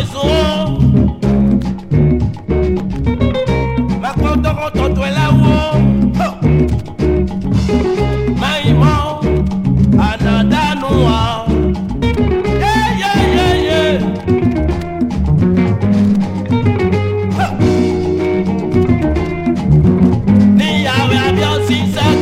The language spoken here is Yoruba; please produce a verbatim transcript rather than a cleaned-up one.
maison. Ma content content toi là-haut. Maïman, Ananda Noa. Yeah, yeah, yeah, yeah. Ni yawe bien si ça.